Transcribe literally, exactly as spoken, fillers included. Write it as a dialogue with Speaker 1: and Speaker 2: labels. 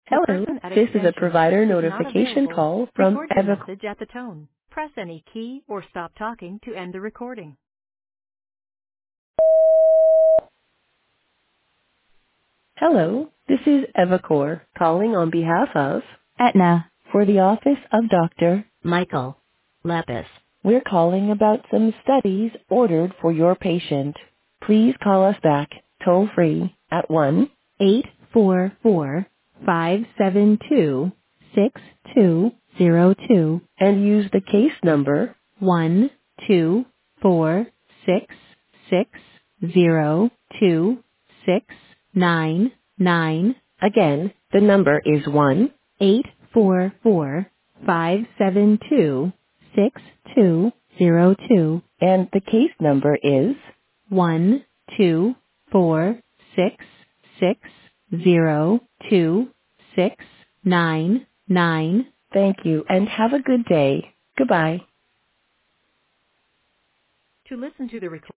Speaker 1: The
Speaker 2: Hello,
Speaker 1: person at
Speaker 2: this is a
Speaker 1: extension
Speaker 2: provider
Speaker 1: is not
Speaker 2: notification
Speaker 1: available.
Speaker 2: call from
Speaker 1: Record your
Speaker 2: Evoc.
Speaker 1: message at the tone. Press any key or stop talking to end the recording.
Speaker 2: Hello, this is Evacor calling on behalf of Aetna for the office of Doctor Michael Lepis. We're calling about some studies ordered for your patient. Please call us back toll free at one eight four four, five seven two, six two zero two and use the case number one two four six six zero two six nine nine. Again, the number is one eight four four five seven two six two zero two, and the case number is one two four six six zero two six nine nine. Thank you, and have a good day. Goodbye.
Speaker 1: To listen to the recording,